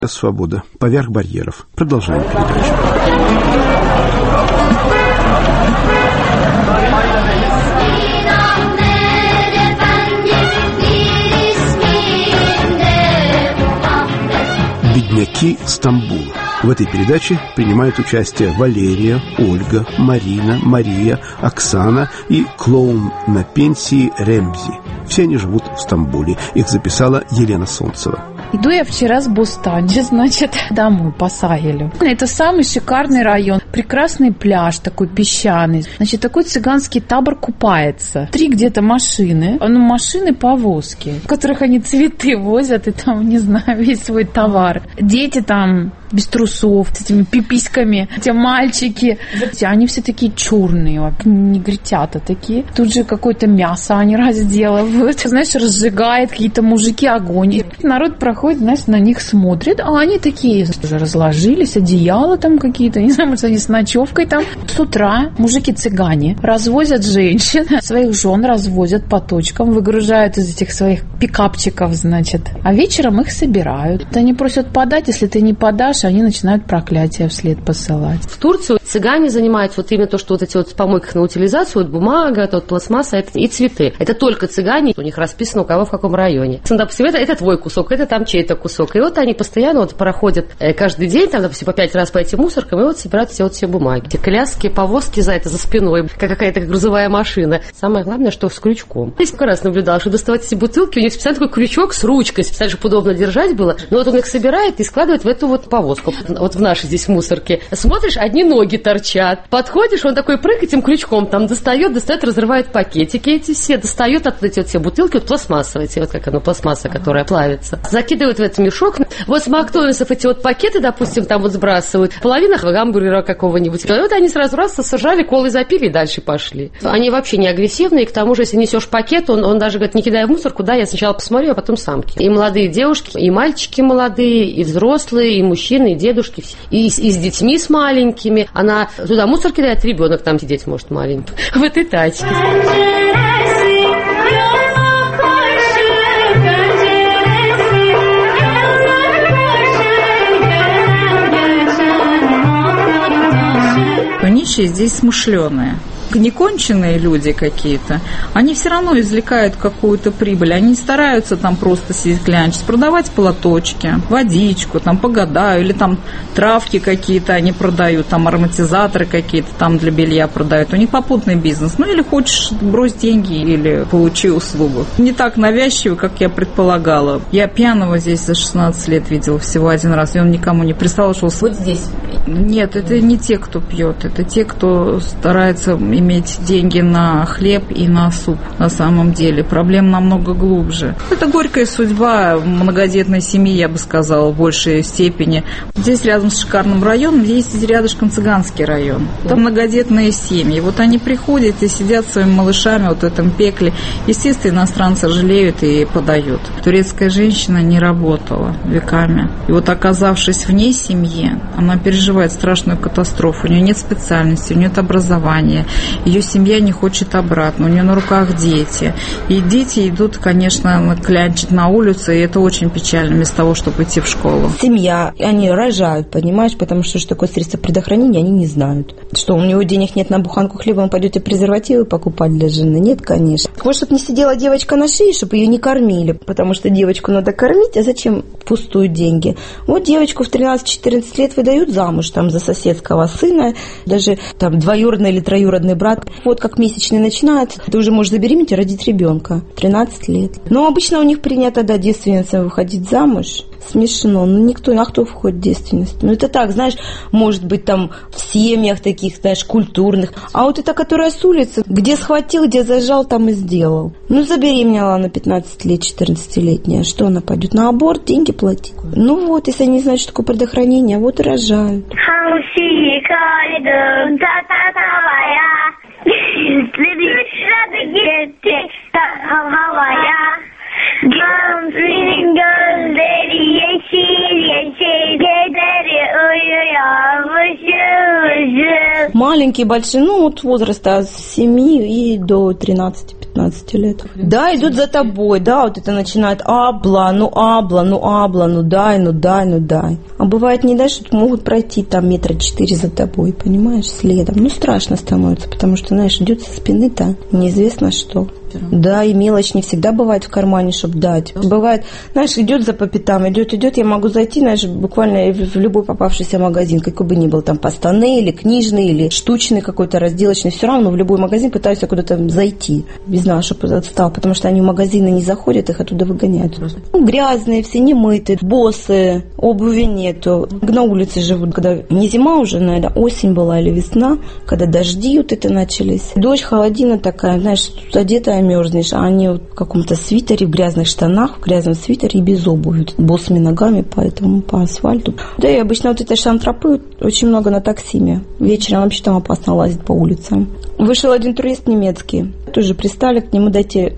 Свобода. Поверх барьеров. Продолжаем передачу. Бедняки Стамбула. В этой передаче принимают участие Валерия, Ольга, Марина, Мария, Оксана и клоун на пенсии Ремзи. Все они живут в Стамбуле. Их записала Елена Солнцева. Иду я вчера с Бостанджи, значит, домой по Сагелю. Это самый шикарный район. Прекрасный пляж, такой песчаный. Значит, такой цыганский табор купается. 3 где-то машины, машины-повозки, в которых они цветы возят и там, не знаю, весь свой товар. Дети там без трусов, с этими пиписьками, эти мальчики. Они все такие черные, негритята такие. Тут же какое-то мясо они разделывают. Знаешь, разжигают какие-то мужики огонь. Народ проходит, знаешь, на них смотрит, а они такие уже разложились, одеяла там какие-то, не знаю, может, они с ночевкой там. С утра мужики-цыгане развозят женщин, своих жен развозят по точкам, выгружают из этих своих пикапчиков, значит. А вечером их собирают. Они просят подать, если ты не подашь, они начинают проклятия вслед посылать. В Турцию цыгане занимаются вот именно то, что вот эти вот в помойках на утилизацию, вот бумага, вот пластмасса и цветы. Это только цыгане, у них расписано, у кого в каком районе. Допустим, это твой кусок, это там чей-то кусок. И вот они постоянно вот проходят каждый день, там, допустим, по 5 раз по этим мусоркам, и вот собирают все бумаги. Эти коляски, повозки за спиной, как какая-то грузовая машина. Самое главное, что с крючком. Я сколько раз наблюдала, что доставать эти бутылки, у них специально такой крючок с ручкой, специально, чтобы удобно держать было. Но вот он их собирает и складывает в эту вот повозку. Вот в нашей здесь мусорке. Смотришь, одни ноги торчат. Подходишь, он такой прыг этим крючком там достает, разрывает пакетики эти все, достает оттуда эти вот все бутылки, вот пластмассовые, вот как оно, пластмасса, которая плавится. Закидывают в этот мешок. Вот с Макдональдсов эти вот пакеты, допустим, там вот сбрасывают. Половина гамбургера какого-нибудь. И вот они сразу раз сожрали, колы запили и дальше пошли. Они вообще не агрессивные, и к тому же, если несешь пакет, он даже говорит, не кидай в мусорку, да, я сначала посмотрю, а потом сам кину. И молодые девушки, и мальчики молодые, и взрослые, и мужчины, и дедушки, и с детьми с маленькими. Она туда мусор кидает, ребенок там сидеть может маленький. В этой тачке. Нищие здесь смышленые. Неконченные люди какие-то, они все равно извлекают какую-то прибыль. Они стараются там просто сидеть клянчить, продавать платочки, водичку, там погадаю, или там травки какие-то они продают, там ароматизаторы какие-то там для белья продают. У них попутный бизнес. Ну или хочешь, брось деньги или получи услугу. Не так навязчиво, как я предполагала. Я пьяного здесь за 16 лет видела всего один раз, и он никому не пристал, что... Вот здесь? Нет, это не те, кто пьет, это те, кто старается иметь деньги на хлеб и на суп на самом деле. Проблема намного глубже. Это горькая судьба многодетной семьи, я бы сказала, в большей степени. Здесь рядом с шикарным районом, здесь рядышком цыганский район. Там многодетные семьи. Вот они приходят и сидят своими малышами вот в этом пекле. Естественно, иностранцы жалеют и подают. Турецкая женщина не работала веками. И вот оказавшись вне семьи, она переживает страшную катастрофу. У нее нет специальности, у нее нет образования. Ее семья не хочет обратно, у нее на руках дети. И дети идут, конечно, клянчить на улицу, и это очень печально, вместо того, чтобы идти в школу. Семья, они рожают, понимаешь, потому что такое средство предохранения, они не знают. Что, у него денег нет на буханку хлеба, он пойдете презервативы покупать для жены? Нет, конечно. Вот, чтобы не сидела девочка на шее, чтобы ее не кормили, потому что девочку надо кормить, а зачем впустую деньги? Вот девочку в 13-14 лет выдают замуж там за соседского сына, даже там двоюродный или троюродный брат. Вот как месячный начинается, ты уже можешь забеременеть и родить ребенка. 13 лет. Но обычно у них принято, да, девственницам выходить замуж. Смешно. Ну, никто, а кто входит в девственность? Ну, это так, знаешь, может быть, там в семьях таких, знаешь, культурных. А вот это, которая с улицы, где схватил, где зажал, там и сделал. Ну, забеременела она 15 лет, 14-летняя. Что она пойдет? На аборт деньги платить? Ну, вот, если они не знают, что такое предохранение, вот и рожают. Gamze'nin gözleri yeşil yeşil, kederi uyuyor mışıl mışıl. Маленькие, большие, ну вот возраста с 7 и до 13-15. 15 лет. Да, идут за тобой, да, вот это начинает абла, ну дай. А бывает не дай, что могут пройти там 4 метра за тобой, понимаешь, следом. Ну, страшно становится, потому что, знаешь, идет со спины-то неизвестно что. Да, и мелочь не всегда бывает в кармане, чтобы дать. Бывает, знаешь, идет за по пятам, идет, я могу зайти, знаешь, буквально в любой попавшийся магазин, какой бы ни был, там, постанный или книжный, или штучный какой-то, разделочный, все равно в любой магазин пытаюсь куда-то зайти, не знаю, чтобы отстал, потому что они в магазины не заходят, их оттуда выгоняют. Ну, грязные все, немытые, боссы, обуви нету. На улице живут, когда не зима уже, наверное, осень была или весна, когда дожди вот это начались. Дождь, холодина такая, знаешь, тут одетая мерзнешь, а они в каком-то свитере, в грязных штанах, в грязном свитере и без обуви, босыми ногами по асфальту. Да и обычно вот этой шантропы очень много на таксиме. Вечером вообще там опасно лазить по улицам. Вышел один турист немецкий, тоже пристали к нему: дайте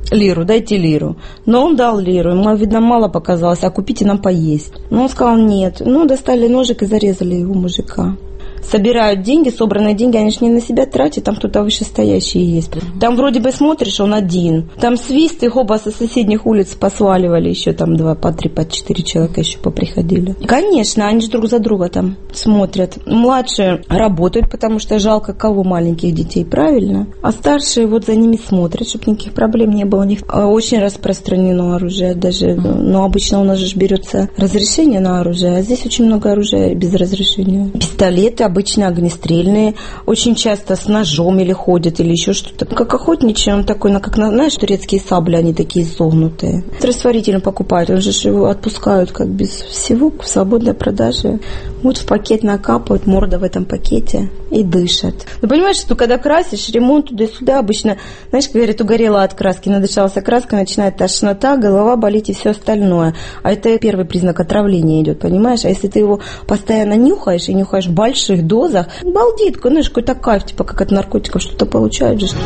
дайте лиру. Но он дал лиру, ему, видно, мало показалось, а купите нам поесть. Но он сказал нет. Ну, достали ножик и зарезали его, мужика. Собирают деньги, собранные деньги, они же не на себя тратят, там кто-то вышестоящий есть. Там вроде бы смотришь, он один. Там свист, их оба со соседних улиц посваливали, еще там 2, по 3, по 4 человека еще поприходили. Конечно, они же друг за друга там смотрят. Младшие работают, потому что жалко кого маленьких детей, правильно? А старшие вот за ними смотрят, чтобы никаких проблем не было у них. Очень распространено оружие даже. Но обычно у нас же берется разрешение на оружие, а здесь очень много оружия без разрешения. Пистолеты обычно огнестрельные, очень часто с ножом или ходят, или еще что-то. Как охотничий, он такой, знаешь, турецкие сабли, они такие изогнутые. Растворителем покупают, он же его отпускают как без всего, в свободной продаже. Вот в пакет накапывают, морда в этом пакете и дышат. Ну, понимаешь, что когда красишь, ремонт туда-сюда, обычно, знаешь, как говорят, угорела от краски, надышалась краска, начинает тошнота, голова болит и все остальное. А это первый признак отравления идет, понимаешь? А если ты его постоянно нюхаешь, и нюхаешь в больших дозах, балдит, знаешь, какой-то кайф, типа как от наркотиков что-то получают же.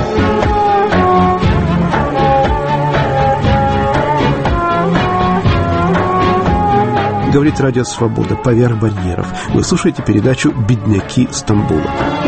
Говорит Радио Свобода, поверх барьеров. Вы слушаете передачу «Бедняки Стамбула».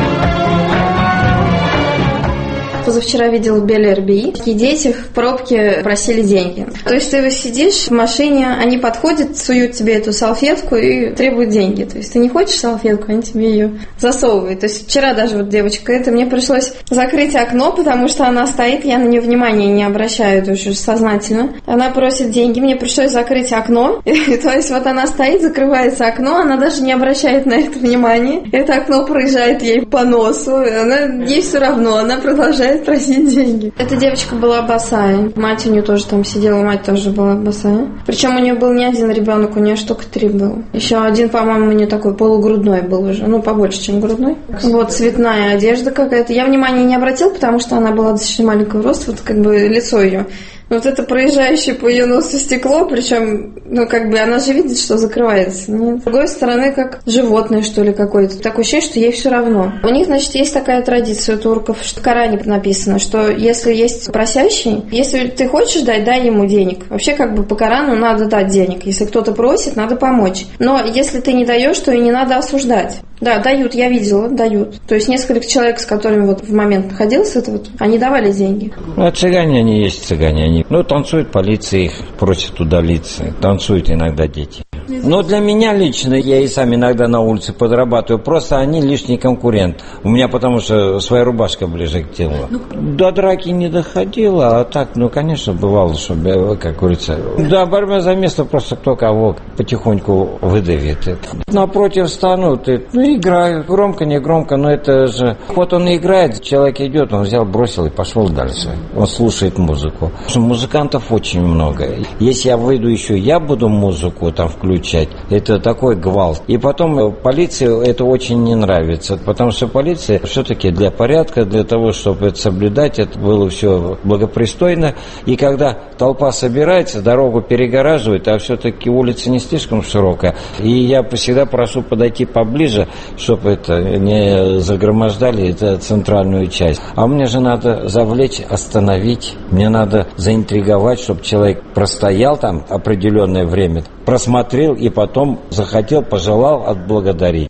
Позавчера видела в Белербии. Такие дети в пробке просили деньги. То есть ты сидишь в машине, они подходят, суют тебе эту салфетку и требуют деньги. То есть ты не хочешь салфетку, они тебе ее засовывают. То есть вчера даже вот девочка мне пришлось закрыть окно, потому что она стоит, я на нее внимания не обращаю, то есть сознательно. Она просит деньги, мне пришлось закрыть окно. То есть вот она стоит, закрывается окно, она даже не обращает на это внимания. Это окно проезжает ей по носу, ей все равно, она продолжает просить деньги. Эта девочка была босая. Мать у нее тоже там сидела, мать тоже была босая. Причем у нее был не один ребенок, у нее штук 3 было. Еще один, по-моему, у нее такой полугрудной был уже. Ну, побольше, чем грудной. Вот цветная одежда какая-то. Я внимания не обратила, потому что она была достаточно маленького роста, вот как бы лицо ее. Вот это проезжающее по ее носу стекло, причем, она же видит, что закрывается. Но с другой стороны, как животное, что ли, какое-то. Такое ощущение, что ей все равно. У них, значит, есть такая традиция у турков, что в Коране написано, что если есть просящий, если ты хочешь дать, дай ему денег. Вообще, по Корану надо дать денег. Если кто-то просит, надо помочь. Но если ты не даешь, то и не надо осуждать. Да, дают, я видела, дают. То есть несколько человек, с которыми вот в момент находился, они давали деньги. Цыгане они есть цыгане. Они, танцуют, полиция их просит удалиться. Танцуют иногда дети. Но для меня лично, я и сам иногда на улице подрабатываю, просто они лишний конкурент. У меня потому что своя рубашка ближе к телу. До драки не доходило, а так, конечно, бывало, что, как говорится. Да, борьба за место, просто кто кого потихоньку выдавит. Напротив станут, играют, громко, не громко, но это же... Вот он играет, человек идет, он взял, бросил и пошел дальше. Он слушает музыку. Музыкантов очень много. Если я выйду еще, я буду музыку там включать, это такой гвалт. И потом полиции это очень не нравится, потому что полиция все-таки для порядка, для того, чтобы это соблюдать, это было все благопристойно. И когда толпа собирается, дорогу перегораживает, а все-таки улица не слишком широкая. И я всегда прошу подойти поближе, чтобы это не загромождали это центральную часть. А мне же надо завлечь, остановить, мне надо заинтриговать, чтобы человек простоял там определенное время, просмотрел и потом захотел, пожелал отблагодарить.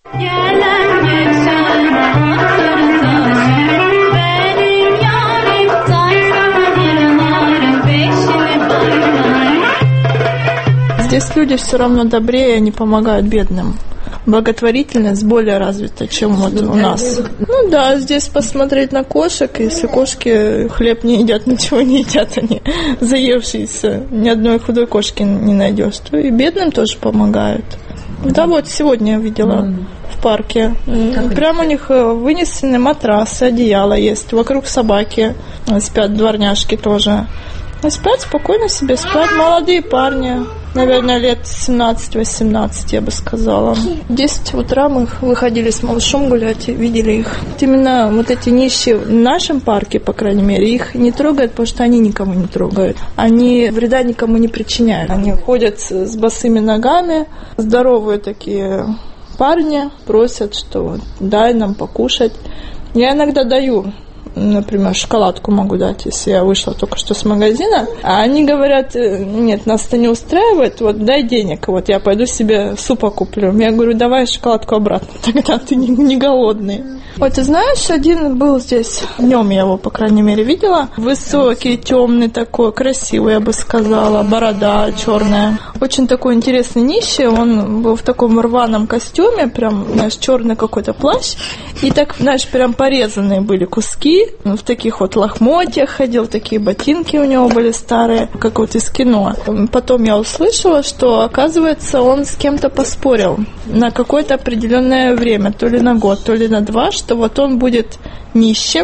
Здесь люди все равно добрее, они помогают бедным. Благотворительность более развита, чем вот у нас. Ну да, здесь посмотреть на кошек, если кошки хлеб не едят, ничего не едят, они заевшиеся, ни одной худой кошки не найдешь, то и бедным тоже помогают. Да, вот сегодня я видела в парке. Прямо у них вынесены матрасы, одеяло есть. Вокруг собаки спят, дворняжки тоже. Спят, спокойно себе спят. Молодые парни. Наверное, лет 17-18, я бы сказала. В 10 утра мы выходили с малышом гулять и видели их. Именно вот эти нищие в нашем парке, по крайней мере, их не трогают, потому что они никому не трогают. Они вреда никому не причиняют. Они ходят с босыми ногами, здоровые такие парни, просят, что дай нам покушать. Я иногда даю. Например, шоколадку могу дать, если я вышла только что с магазина. А они говорят, нет, нас это не устраивает, вот дай денег, вот я пойду себе супа куплю. Я говорю, давай шоколадку обратно, тогда ты не голодный. Вот ты знаешь, один был здесь, днем я его, по крайней мере, видела. Высокий, темный такой, красивый, я бы сказала, борода черная. Очень такой интересный нищий, он был в таком рваном костюме, прям, знаешь, черный какой-то плащ. И так, знаешь, прям порезанные были куски. В таких вот лохмотьях ходил, такие ботинки у него были старые, как вот из кино. Потом я услышала, что, оказывается, он с кем-то поспорил на какое-то определенное время, то ли на год, то ли на 2, что вот он будет нищим.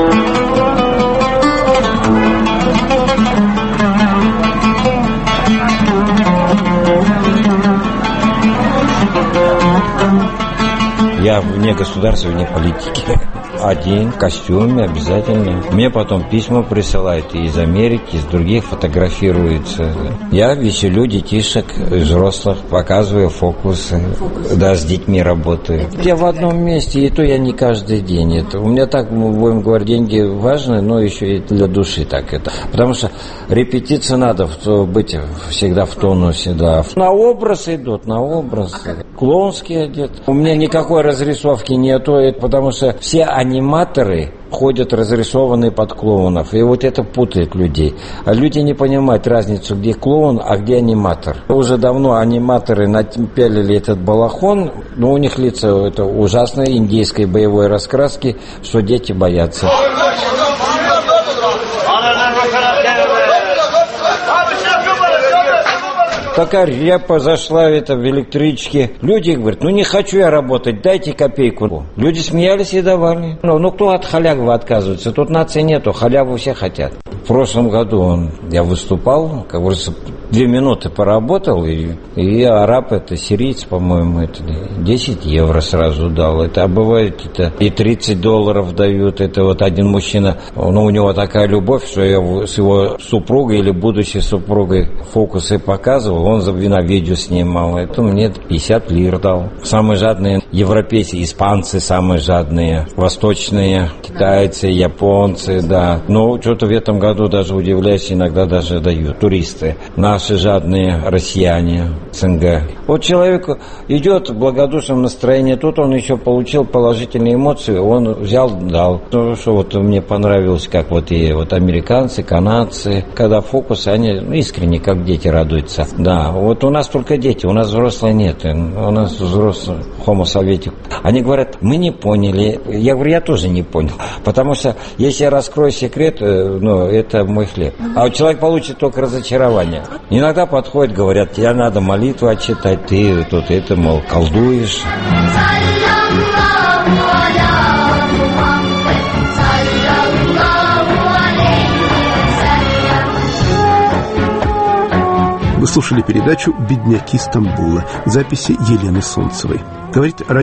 Я вне государства, вне политики. Один в костюме обязательно. Мне потом письма присылают и из Америки, из других фотографируются. Я веселю детишек, взрослых, показываю фокусы. Да, с детьми работаю. Я в одном месте, и то я не каждый день. Это, у меня так, мы будем говорить, деньги важны, но еще и для души так это. Потому что репетиции надо быть всегда в тонусе, да. На образ идут, на образ. Клоунский одет. У меня никакой разрисовки нету, потому что все аниматоры ходят разрисованные под клоунов. И вот это путает людей. А люди не понимают разницу, где клоун, а где аниматор. Уже давно аниматоры напялили этот балахон, но у них лица это ужасной индейской боевой раскраски, что дети боятся. Такая репа зашла в электричке. Люди говорят, не хочу я работать, дайте копейку. Люди смеялись и давали. Кто от халявы отказывается? Тут нации нету, халяву все хотят. В прошлом году я выступал, как говорится, 2 минуты поработал, и араб, это сириец, по-моему, это 10 евро сразу дал. А бывает, это и $30 дают. Это вот один мужчина, у него такая любовь, что я с его супругой или будущей супругой фокусы показывал, он за видео снимал. Это мне 50 лир дал. Самые жадные европейцы, испанцы самые жадные, восточные, китайцы, японцы, да. Но что-то в этом году даже удивляюсь, иногда даже дают туристы. Наши жадные россияне, СНГ. Вот человек идет в благодушном настроении, тут он еще получил положительные эмоции, он взял, дал. Что вот мне понравилось, как вот и вот американцы, канадцы, когда фокусы, они искренне, как дети, радуются. Да, вот у нас только дети, у нас взрослые нет. У нас взрослые homo советик. Они говорят, мы не поняли. Я говорю, я тоже не понял. Потому что если я раскрою секрет, это мой хлеб. А вот человек получит только разочарование. Иногда подходят, говорят, тебе надо молитву отчитать, ты тут это, мол, колдуешь. Вы слушали передачу «Бедняки Стамбула», записи Елены Солнцевой. Говорит